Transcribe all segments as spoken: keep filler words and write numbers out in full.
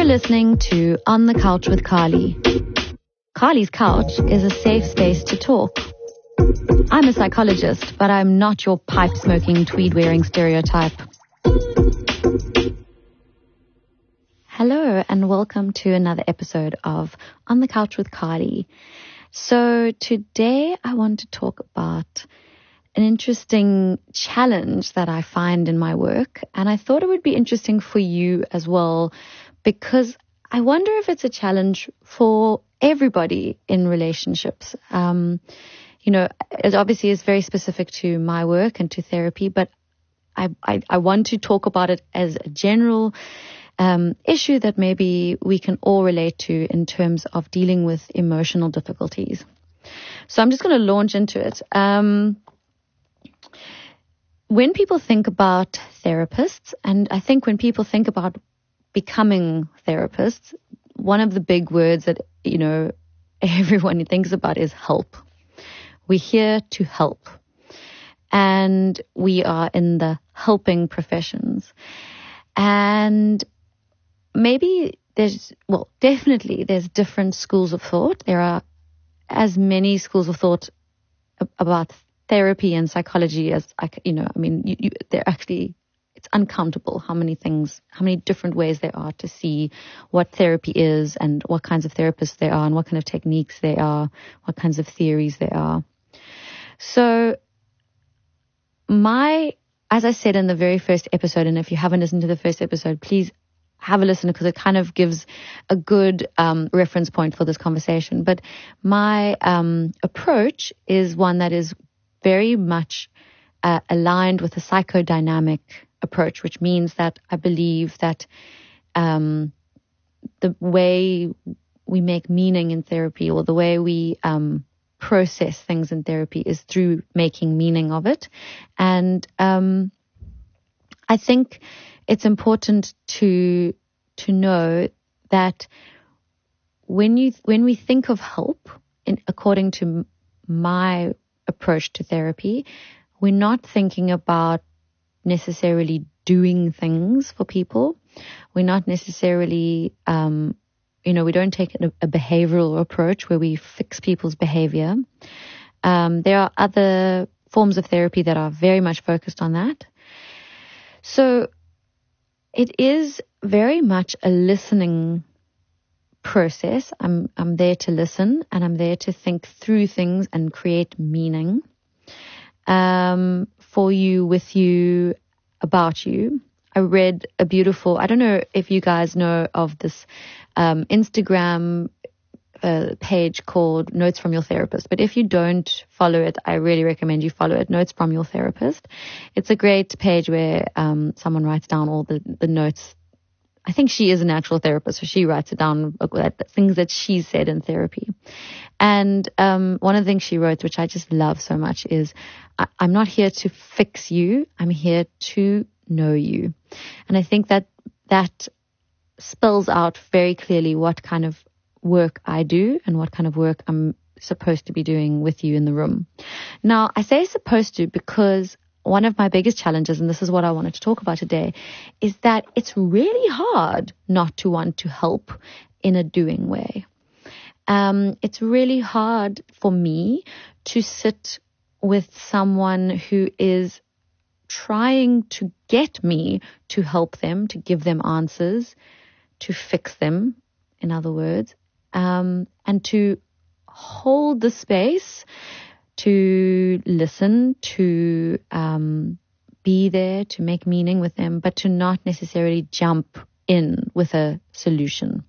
listening to On the Couch with Carly. Carly's Couch is a safe space to talk. I'm a psychologist, but I'm not your pipe-smoking, tweed-wearing stereotype. Hello, and welcome to another episode of On the Couch with Carly. So today I want to talk about an interesting challenge that I find in my work, and I thought it would be interesting for you as well, because I wonder if it's a challenge for everybody in relationships. Um, you know, it obviously is very specific to my work and to therapy, but I, I, I want to talk about it as a general um, issue that maybe we can all relate to in terms of dealing with emotional difficulties. So I'm just going to launch into it. Um, when people think about therapists, and I think when people think about becoming therapists, one of the big words that, you know, everyone thinks about is help. We're here to help. And we are in the helping professions. And maybe there's, well, definitely there's different schools of thought. There are as many schools of thought about therapy and psychology as, I, you know, I mean, you, you, they're actually, it's uncountable how many things, how many different ways there are to see what therapy is and what kinds of therapists there are and what kind of techniques there are, what kinds of theories there are. So my, as I said in the very first episode, and if you haven't listened to the first episode, please have a listen because it kind of gives a good um, reference point for this conversation. But my um, approach is one that is very much uh, aligned with a psychodynamic approach, which means that I believe that um, the way we make meaning in therapy, or the way we um, process things in therapy, is through making meaning of it. And um, I think it's important to to know that when you when we think of help, in, according to my approach to therapy, we're not thinking about necessarily doing things for people. We're not necessarily, um, you know, we don't take a, a behavioral approach where we fix people's behavior. Um, there are other forms of therapy that are very much focused on that. So it is very much a listening process. I'm, I'm there to listen, and I'm there to think through things and create meaning. Um, for you, with you, about you. I read a beautiful, I don't know if you guys know of this um, Instagram uh, page called Notes from Your Therapist, but if you don't follow it, I really recommend you follow it, Notes from Your Therapist. It's a great page where um, someone writes down all the, the notes. I think she is an actual therapist, so she writes it down, things that she said in therapy. And um, one of the things she wrote, which I just love so much, is I- I'm not here to fix you. I'm here to know you. And I think that that spells out very clearly what kind of work I do and what kind of work I'm supposed to be doing with you in the room. Now, I say supposed to because one of my biggest challenges, and this is what I wanted to talk about today, is that it's really hard not to want to help in a doing way. Um, it's really hard for me to sit with someone who is trying to get me to help them, to give them answers, to fix them, in other words, um, and to hold the space, to listen, to um, be there, to make meaning with them, but to not necessarily jump in with a solution.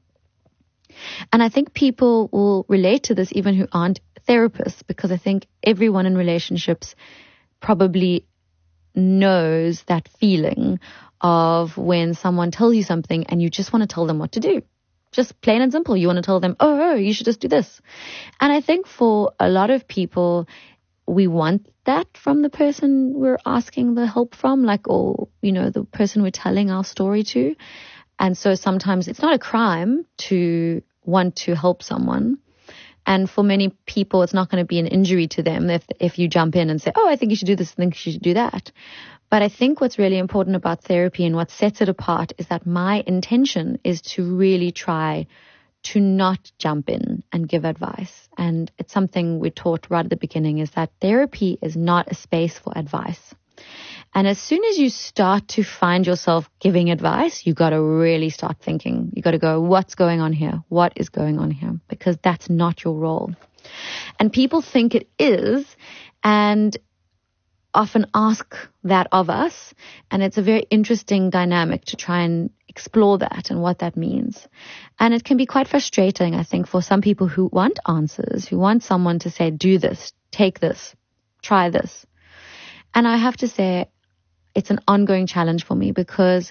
And I think people will relate to this even who aren't therapists, because I think everyone in relationships probably knows that feeling of when someone tells you something and you just want to tell them what to do. Just plain and simple. You want to tell them, oh, oh, you should just do this. And I think for a lot of people, we want that from the person we're asking the help from, like, or, you know, the person we're telling our story to. And so sometimes it's not a crime to want to help someone. And for many people, it's not going to be an injury to them if if you jump in and say, oh, I think you should do this, I think you should do that. But I think what's really important about therapy and what sets it apart is that my intention is to really try to not jump in and give advice. And it's something we taught right at the beginning, is that therapy is not a space for advice. And as soon as you start to find yourself giving advice, you got to really start thinking. You got to go, what's going on here? What is going on here? Because that's not your role. And people think it is, and often ask that of us. And it's a very interesting dynamic to try and explore that and what that means. And it can be quite frustrating, I think, for some people who want answers, who want someone to say, do this, take this, try this. And I have to say, it's an ongoing challenge for me, because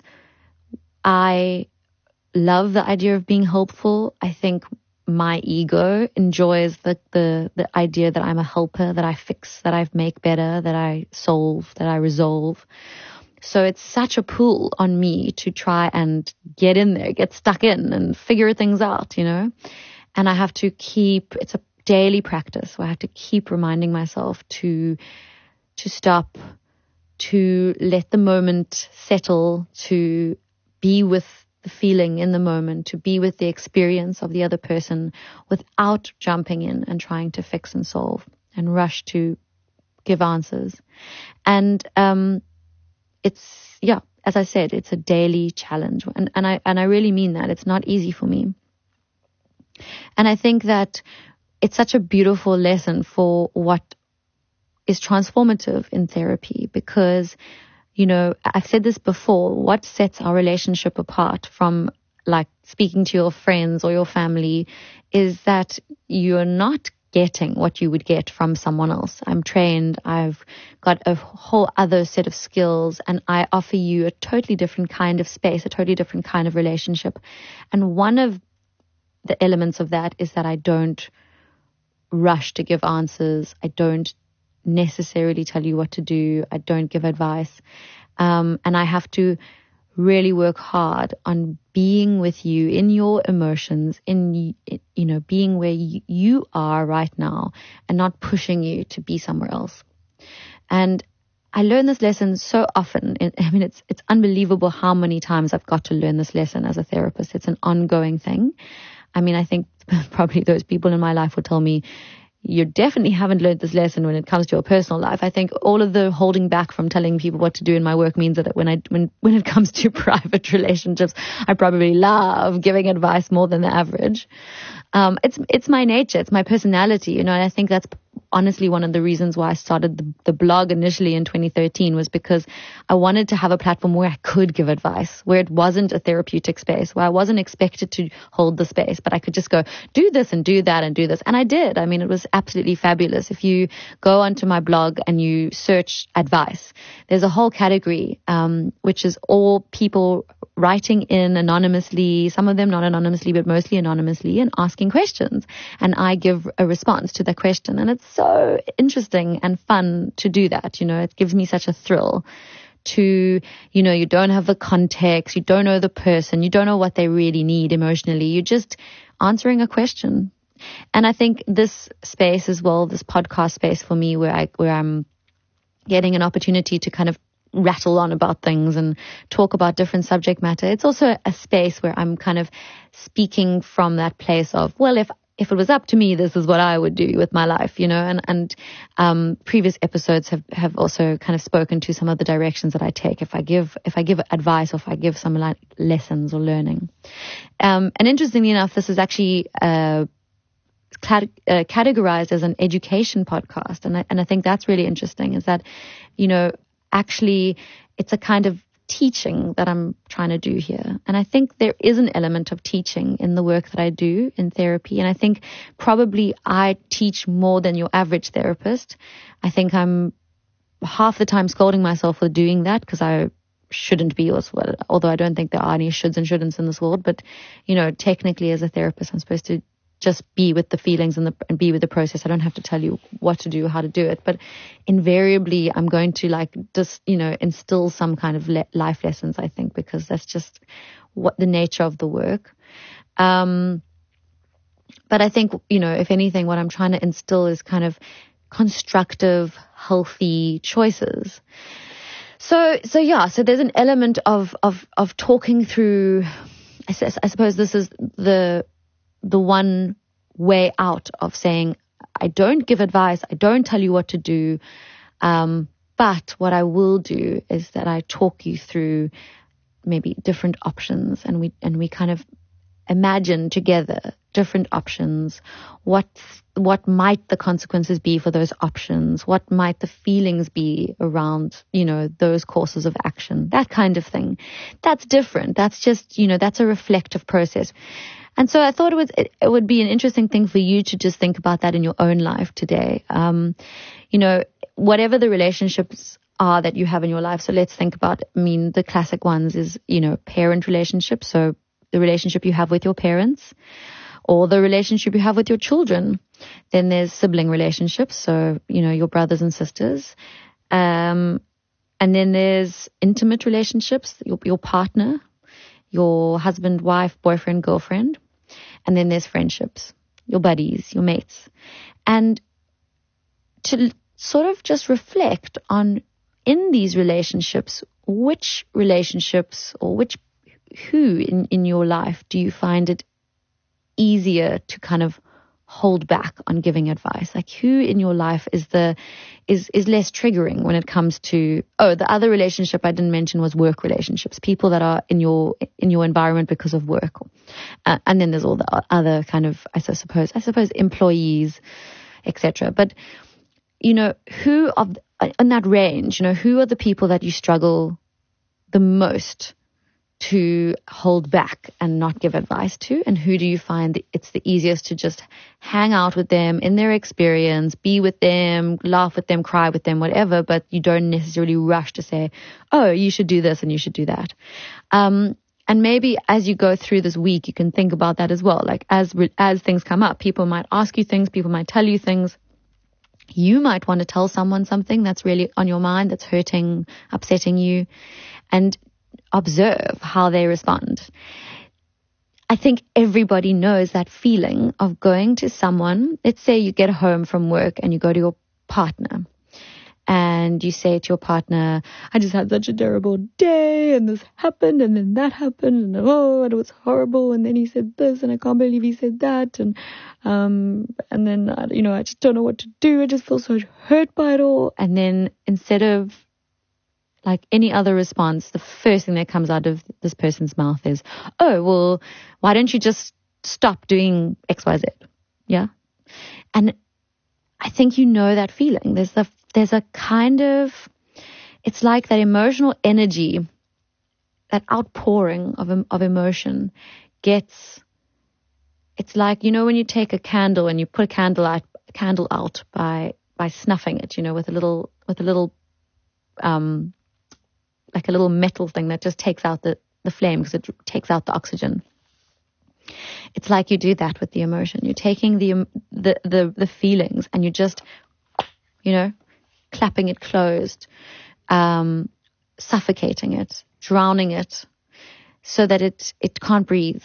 I love the idea of being helpful. I think my ego enjoys the, the, the idea that I'm a helper, that I fix, that I make better, that I solve, that I resolve. So it's such a pull on me to try and get in there, get stuck in and figure things out, you know. And I have to keep, it's a daily practice where I have to keep reminding myself to, to stop, to let the moment settle, to be with the feeling in the moment, to be with the experience of the other person without jumping in and trying to fix and solve and rush to give answers. And um, it's, yeah, as I said, it's a daily challenge. And, and I and I really mean that. It's not easy for me. And I think that it's such a beautiful lesson for what is transformative in therapy, because, you know, I've said this before, what sets our relationship apart from like speaking to your friends or your family is that you're not getting what you would get from someone else. I'm trained, I've got a whole other set of skills, and I offer you a totally different kind of space, a totally different kind of relationship. And one of the elements of that is that I don't rush to give answers. I don't necessarily tell you what to do. I don't give advice. Um, and I have to really work hard on being with you in your emotions, in, you know, being where you, you are right now and not pushing you to be somewhere else. And I learn this lesson so often. I mean, it's, it's unbelievable how many times I've got to learn this lesson as a therapist. It's an ongoing thing. I mean, I think probably those people in my life would tell me, you definitely haven't learned this lesson when it comes to your personal life. I think all of the holding back from telling people what to do in my work means that when I when when it comes to private relationships, I probably love giving advice more than the average. Um, it's it's my nature, it's my personality, you know. And I think that's honestly one of the reasons why I started the, the blog initially in twenty thirteen, was because I wanted to have a platform where I could give advice, where it wasn't a therapeutic space, where I wasn't expected to hold the space, but I could just go do this and do that and do this. And I did. I mean, it was absolutely fabulous. If you go onto my blog and you search advice, there's a whole category, um, which is all people writing in anonymously, some of them not anonymously, but mostly anonymously, and asking questions. And I give a response to the question. And it's so interesting and fun to do that. You know, it gives me such a thrill to, you know, you don't have the context, you don't know the person, you don't know what they really need emotionally. You're just answering a question. And I think this space as well, this podcast space for me, where I, where I'm getting an opportunity to kind of rattle on about things and talk about different subject matter. It's also a space where I'm kind of speaking from that place of, well, if if it was up to me, this is what I would do with my life, you know. And and um, previous episodes have, have also kind of spoken to some of the directions that I take if I give if I give advice or if I give some like lessons or learning. Um, and interestingly enough, this is actually uh, cat- uh, categorized as an education podcast, and I, and I think that's really interesting. Is that, you know, actually it's a kind of teaching that I'm trying to do here. And I think there is an element of teaching in the work that I do in therapy. And I think probably I teach more than your average therapist. I think I'm half the time scolding myself for doing that, because I shouldn't be as well, although I don't think there are any shoulds and shouldn'ts in this world. But, you know, technically as a therapist, I'm supposed to just be with the feelings and, the, and be with the process. I don't have to tell you what to do, how to do it. But invariably, I'm going to like just, you know, instill some kind of le- life lessons, I think, because that's just what the nature of the work. Um, but I think, you know, if anything, what I'm trying to instill is kind of constructive, healthy choices. So, so yeah, so there's an element of, of, of talking through, I, s- I suppose this is the, the one way out of saying, I don't give advice. I don't tell you what to do. Um, but what I will do is that I talk you through maybe different options, and we, and we kind of imagine together different options. What, what might the consequences be for those options? What might the feelings be around, you know, those courses of action? That kind of thing. That's different. That's just, you know, that's a reflective process. And so I thought it was, it, it would be an interesting thing for you to just think about that in your own life today. Um, you know, whatever the relationships are that you have in your life. So let's think about, I mean, the classic ones is, you know, parent relationships. So the relationship you have with your parents, or the relationship you have with your children. Then there's sibling relationships. So, you know, your brothers and sisters. Um, and then there's intimate relationships, your, your partner, your husband, wife, boyfriend, girlfriend. And then there's friendships, your buddies, your mates. And to sort of just reflect on, in these relationships, which relationships or which, who in, in your life do you find it easier to kind of hold back on giving advice? Like, who in your life is the, is, is less triggering when it comes to, oh, the other relationship I didn't mention was work relationships, people that are in your, in your environment because of work. Uh, and then there's all the other kind of, I suppose, I suppose employees, et cetera. But, you know, who of, in that range, you know, who are the people that you struggle the most to hold back and not give advice to? And who do you find that it's the easiest to just hang out with them in their experience, be with them, laugh with them, cry with them, whatever, but you don't necessarily rush to say, oh, you should do this and you should do that. Um, and maybe as you go through this week, you can think about that as well. Like as, as things come up, people might ask you things, people might tell you things. You might want to tell someone something that's really on your mind, that's hurting, upsetting you, and observe how they respond. I think everybody knows that feeling of going to someone. Let's say you get home from work and you go to your partner and you say to your partner, I just had such a terrible day and this happened and then that happened and oh, and it was horrible. And then he said this and I can't believe he said that. And, um, and then, you know, I just don't know what to do. I just feel so hurt by it all. And then instead of like any other response, the first thing that comes out of this person's mouth is, oh, well, why don't you just stop doing X, Y, Z? Yeah. And I think you know that feeling. There's the, there's a kind of, it's like that emotional energy, that outpouring of, of emotion gets, it's like, you know, when you take a candle and you put a candle out, candle out by, by snuffing it, you know, with a little, with a little, um, like a little metal thing that just takes out the, the flame because it takes out the oxygen. It's like you do that with the emotion. You're taking the, the, the, the feelings and you're just, you know, clapping it closed, um, suffocating it, drowning it so that it, it can't breathe.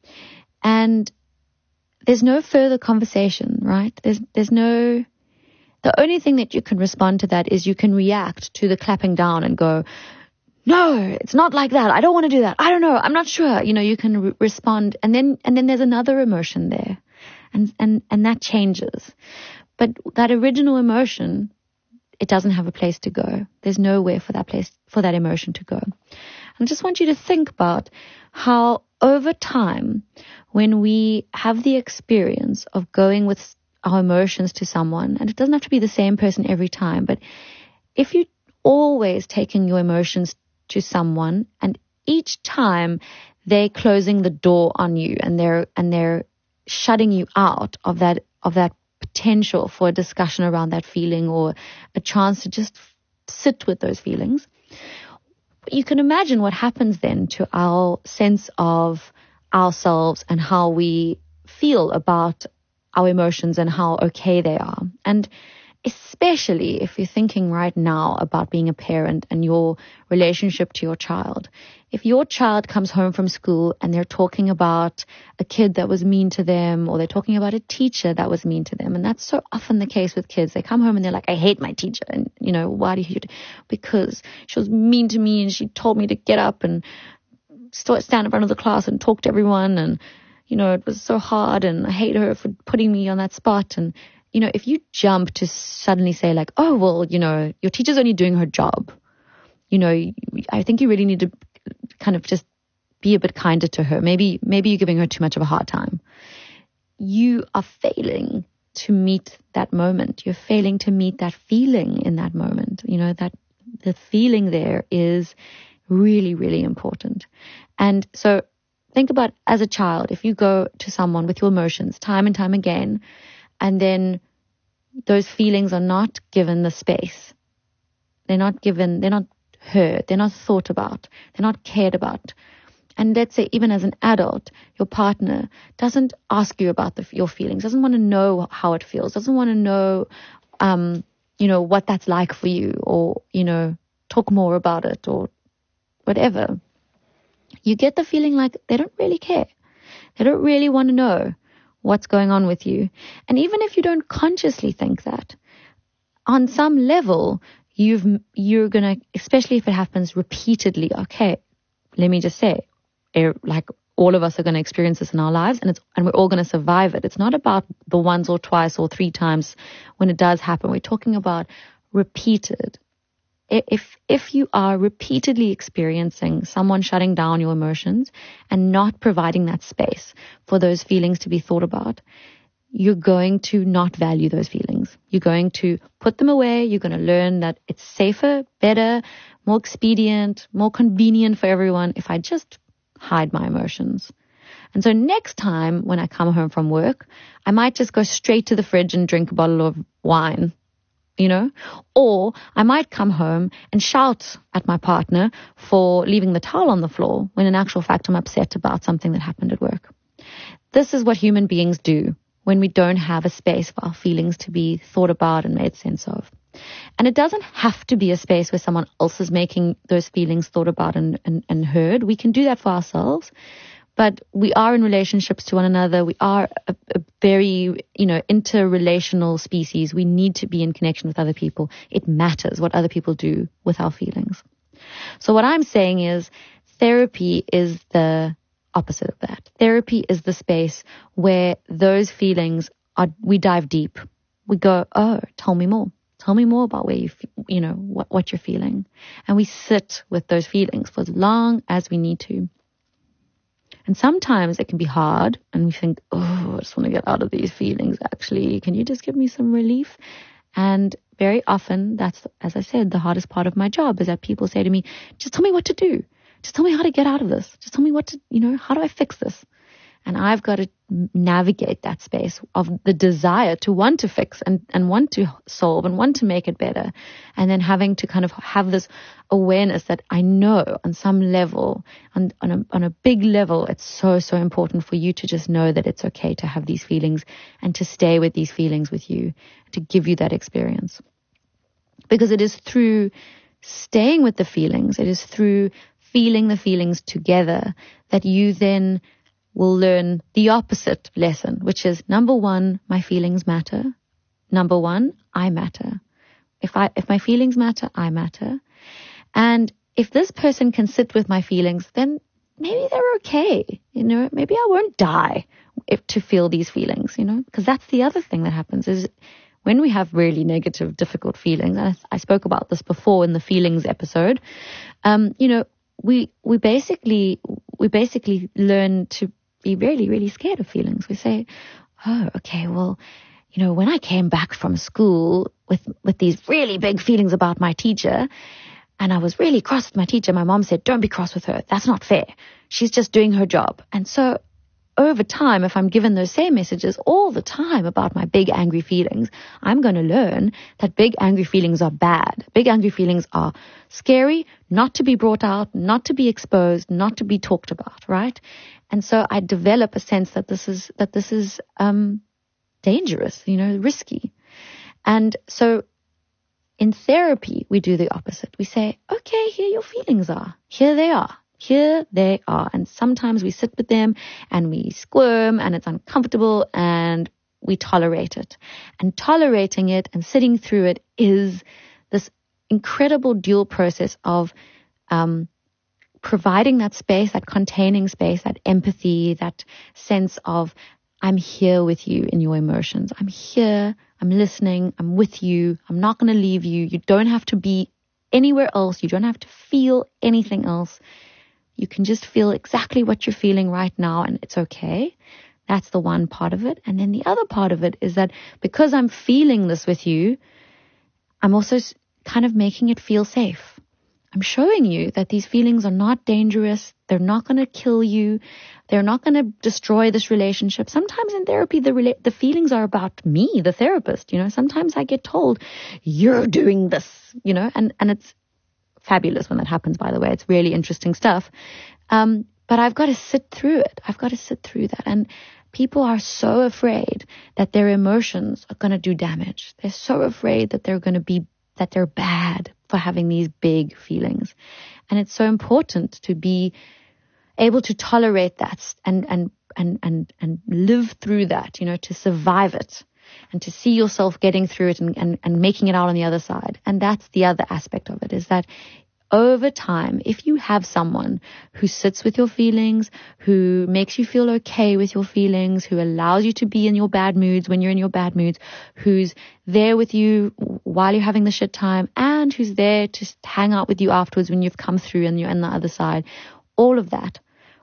And there's no further conversation, right? There's, there's no, the only thing that you can respond to that is you can react to the clapping down and go, no, it's not like that. I don't want to do that. I don't know. I'm not sure. You know, you can re- respond and then, and then there's another emotion there and, and, and that changes. But that original emotion, it doesn't have a place to go. There's nowhere for that place, for that emotion to go. And I just want you to think about how over time, when we have the experience of going with our emotions to someone, and it doesn't have to be the same person every time, but if you're always taking your emotions to someone and each time they're closing the door on you and they're, and they're shutting you out of that, of that potential for a discussion around that feeling or a chance to just sit with those feelings, you can imagine what happens then to our sense of ourselves and how we feel about our emotions and how okay they are. And especially if you're thinking right now about being a parent and your relationship to your child. If your child comes home from school and they're talking about a kid that was mean to them, or they're talking about a teacher that was mean to them, and that's so often the case with kids. They come home and they're like, I hate my teacher. And, you know, why do you hate it? Because she was mean to me and she told me to get up and st- stand in front of the class and talk to everyone. And, you know, it was so hard and I hate her for putting me on that spot. And, you know, if you jump to suddenly say like, oh, well, you know, your teacher's only doing her job, you know, I think you really need to kind of just be a bit kinder to her. Maybe, maybe you're giving her too much of a hard time. You are failing to meet that moment. You're failing to meet that feeling in that moment. You know, that the feeling there is really, really important. And so think about, as a child, if you go to someone with your emotions time and time again, and then those feelings are not given the space, they're not given, they're not heard, they're not thought about, they're not cared about. And let's say even as an adult, your partner doesn't ask you about the, your feelings, doesn't want to know how it feels, doesn't want to know, um, you know, what that's like for you, or, you know, talk more about it or whatever. You get the feeling like they don't really care. They don't really want to know what's going on with you. And even if you don't consciously think that, on some level, you've, you're going to, especially if it happens repeatedly, okay, let me just say, like all of us are going to experience this in our lives, and it's, and we're all going to survive it. It's not about the once or twice or three times when it does happen. We're talking about repeated. If, if you are repeatedly experiencing someone shutting down your emotions and not providing that space for those feelings to be thought about, you're going to not value those feelings. You're going to put them away. You're going to learn that it's safer, better, more expedient, more convenient for everyone if I just hide my emotions. And so next time when I come home from work, I might just go straight to the fridge and drink a bottle of wine, you know, or I might come home and shout at my partner for leaving the towel on the floor when in actual fact I'm upset about something that happened at work. This is what human beings do when we don't have a space for our feelings to be thought about and made sense of. And it doesn't have to be a space where someone else is making those feelings thought about and, and, and heard. We can do that for ourselves. But we are in relationships to one another. We are a, a very, you know, interrelational species. We need to be in connection with other people. It matters what other people do with our feelings. So what I'm saying is therapy is the opposite of that. Therapy is the space where those feelings are, we dive deep. We go, oh, tell me more. Tell me more about where you, you know, what, what you're feeling. And we sit with those feelings for as long as we need to. And sometimes it can be hard and we think, oh, I just want to get out of these feelings. Actually, can you just give me some relief? And very often that's, as I said, the hardest part of my job is that people say to me, just tell me what to do. Just tell me how to get out of this. Just tell me what to, you know, how do I fix this? And I've got to navigate that space of the desire to want to fix and, and want to solve and want to make it better. And then having to kind of have this awareness that I know on some level, on, on, a, on a big level, it's so, so important for you to just know that it's okay to have these feelings and to stay with these feelings with you, to give you that experience. Because it is through staying with the feelings, it is through feeling the feelings together that you then will learn the opposite lesson, which is number one, my feelings matter. Number one, I matter. If I, if my feelings matter, I matter. And if this person can sit with my feelings, then maybe they're okay. You know, maybe I won't die if to feel these feelings, you know, because that's the other thing that happens is when we have really negative, difficult feelings, and I, I spoke about this before in the feelings episode, um, you know, we, we basically, we basically learn to be really, really scared of feelings. We say, oh, okay, well, you know, when I came back from school with, with these really big feelings about my teacher, and I was really cross with my teacher, my mom said, don't be cross with her. That's not fair. She's just doing her job. And so over time, if I'm given those same messages all the time about my big angry feelings, I'm going to learn that big angry feelings are bad. Big angry feelings are scary, not to be brought out, not to be exposed, not to be talked about, right? And so I develop a sense that this is, that this is, um, dangerous, you know, risky. And so in therapy, we do the opposite. We say, okay, here your feelings are. Here they are. Here they are. And sometimes we sit with them and we squirm and it's uncomfortable and we tolerate it. And tolerating it and sitting through it is this incredible dual process of um, providing that space, that containing space, that empathy, that sense of I'm here with you in your emotions. I'm here. I'm listening. I'm with you. I'm not going to leave you. You don't have to be anywhere else. You don't have to feel anything else. You can just feel exactly what you're feeling right now, and it's okay. That's the one part of it. And then the other part of it is that because I'm feeling this with you, I'm also kind of making it feel safe. I'm showing you that these feelings are not dangerous. They're not going to kill you. They're not going to destroy this relationship. Sometimes in therapy, the rela- the feelings are about me, the therapist. You know, sometimes I get told, you're doing this, you know, and, and it's fabulous when that happens, by the way. It's really interesting stuff. Um, but I've got to sit through it. I've got to sit through that. And people are so afraid that their emotions are going to do damage. They're so afraid that they're going to be, that they're bad for having these big feelings. And it's so important to be able to tolerate that and, and, and, and, and live through that, you know, to survive it and to see yourself getting through it and, and, and making it out on the other side. And that's the other aspect of it, is that over time, if you have someone who sits with your feelings, who makes you feel okay with your feelings, who allows you to be in your bad moods when you're in your bad moods, who's there with you while you're having the shit time, and who's there to hang out with you afterwards when you've come through and you're on the other side, all of that.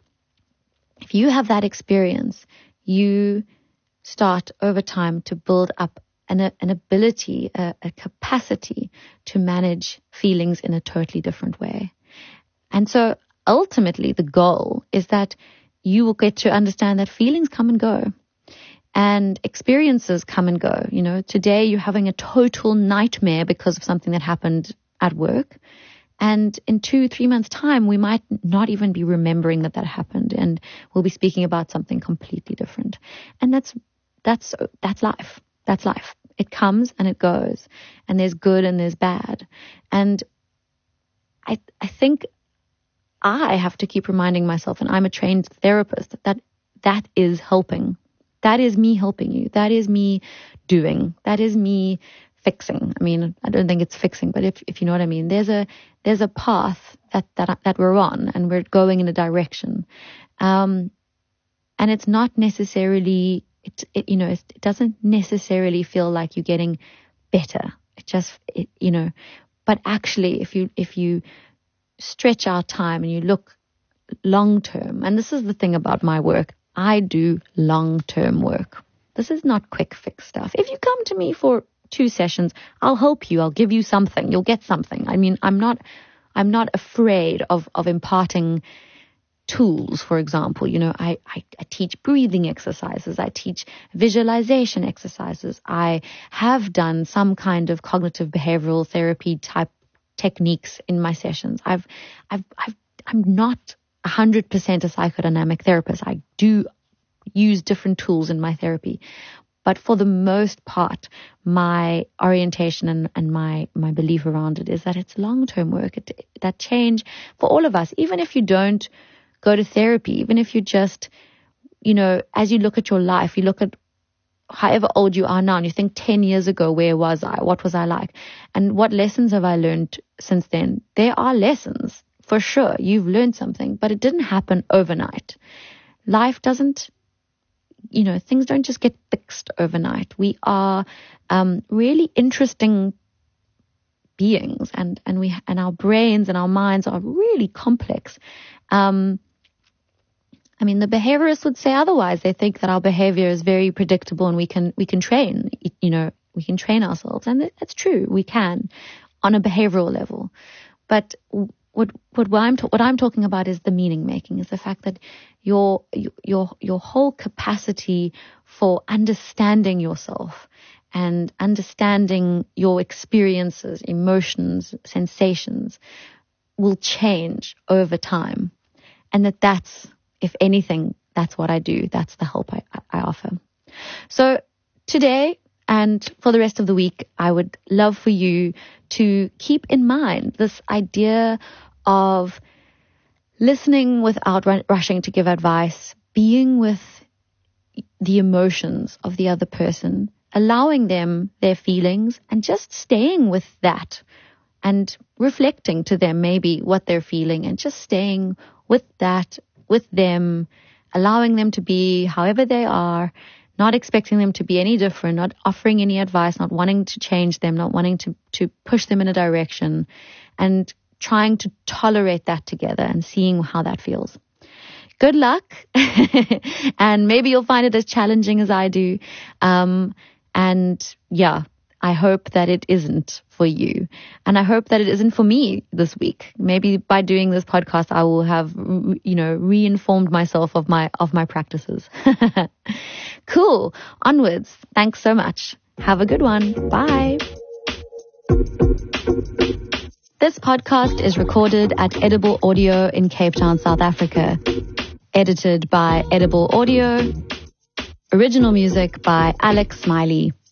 If you have that experience, you start over time to build up an, an ability, a, a capacity to manage feelings in a totally different way. And so ultimately the goal is that you will get to understand that feelings come and go and experiences come and go. You know, today you're having a total nightmare because of something that happened at work. And in two, three months' time, we might not even be remembering that that happened, and we'll be speaking about something completely different. And that's that's that's life. That's life. It comes and it goes, and there's good and there's bad. And I I think I have to keep reminding myself, and I'm a trained therapist, that that is helping. That is me helping you. That is me doing. That is me fixing. I mean, I don't think it's fixing, but if if you know what I mean, there's a there's a path that that that we're on, and we're going in a direction, um, and it's not necessarily it, it you know it, it doesn't necessarily feel like you're getting better. It just it, you know, but actually, if you if you stretch out time and you look long term, and this is the thing about my work, I do long term work. This is not quick fix stuff. If you come to me for two sessions, I'll help you. I'll give you something. You'll get something. I mean, I'm not, I'm not afraid of, of imparting tools, for example. You know, I, I, I teach breathing exercises. I teach visualization exercises. I have done some kind of cognitive behavioral therapy type techniques in my sessions. I've, I've, I've, I'm not a hundred percent a psychodynamic therapist. I do use different tools in my therapy. But for the most part, my orientation and, and my, my belief around it is that it's long-term work. It, that change for all of us, even if you don't go to therapy, even if you just, you know, as you look at your life, you look at however old you are now and you think ten years ago, where was I? What was I like? And what lessons have I learned since then? There are lessons, for sure. You've learned something, but it didn't happen overnight. Life doesn't, you know, things don't just get fixed overnight. We are um, really interesting beings, and, and we and our brains and our minds are really complex. Um, I mean, the behaviorists would say otherwise. They think that our behavior is very predictable, and we can we can train. You know, we can train ourselves, and that's true. We can, on a behavioral level, but What what I'm ta- what I'm talking about is the meaning making, is the fact that your your your whole capacity for understanding yourself and understanding your experiences, emotions, sensations will change over time, and that that's, if anything, that's what I do. That's the help I, I offer. So today And for the rest of the week, I would love for you to keep in mind this idea of listening without rushing to give advice, being with the emotions of the other person, allowing them their feelings and just staying with that and reflecting to them maybe what they're feeling and just staying with that, with them, allowing them to be however they are, not expecting them to be any different, not offering any advice, not wanting to change them, not wanting to, to push them in a direction, and trying to tolerate that together and seeing how that feels. Good luck. And maybe you'll find it as challenging as I do. Um, and yeah, I hope that it isn't for you. And I hope that it isn't for me this week. Maybe by doing this podcast, I will have, you know, re-informed myself of my, of my practices. Cool. Onwards. Thanks so much. Have a good one. Bye. This podcast is recorded at Edible Audio in Cape Town, South Africa. Edited by Edible Audio. Original music by Alex Smiley.